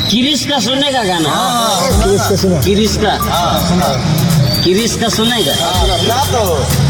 किरिश का सुनेगा गाना? किरिश का सुना। किरिश का सुनेगा? ना तो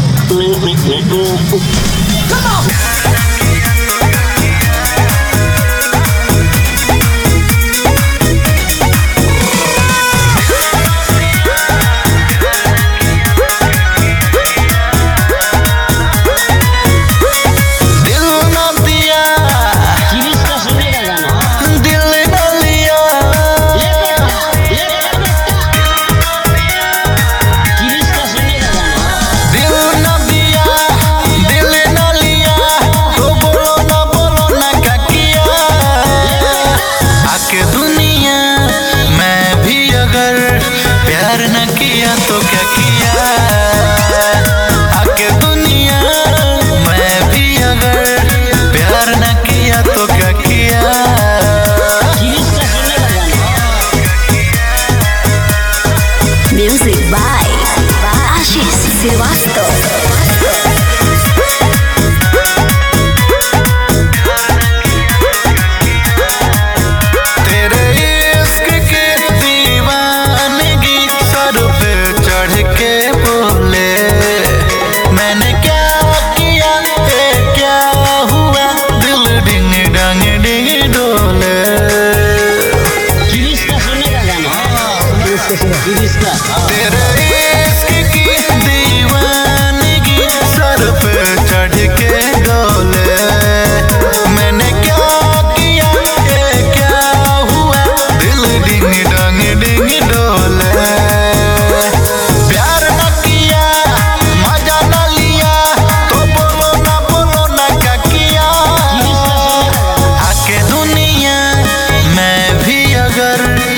प्यार न किया तो क्या किया, आके दुनिया मैं भी अगर प्यार न किया तो क्या किया। Music by Ashish Shrivastava. तेरे इश्क की दीवानगी सर पे चढ़ के डोले, मैंने क्या किया ये क्या हुआ, दिल डिंग डंग डिंग डोले। प्यार न किया मजा न लिया तो बोलो ना क्या किया, आके दुनिया मैं भी अगर